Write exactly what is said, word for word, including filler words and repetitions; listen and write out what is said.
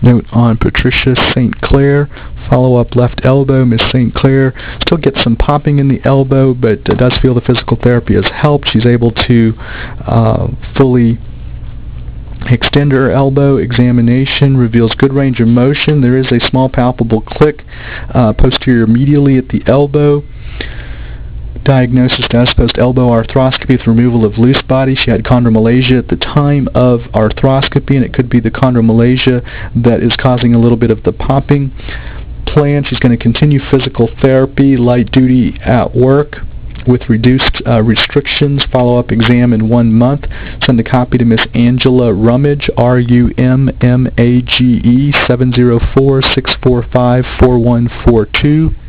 Note on Patricia Saint Clair, follow-up left elbow. Miss Saint Clair still gets some popping in the elbow, but uh, does feel the physical therapy has helped. She's able to uh, fully extend her elbow. Examination reveals good range of motion. There is a small palpable click uh, posterior medially at the elbow. Diagnosis does post elbow arthroscopy with removal of loose body. She had chondromalacia at the time of arthroscopy, and it could be the chondromalacia that is causing a little bit of the popping. Plan, she's going to continue physical therapy, light duty at work with reduced uh, restrictions. Follow-up exam in one month. Send a copy to Miss Angela Rummage, R U M M A G E, seven zero four, six four five, four one four two.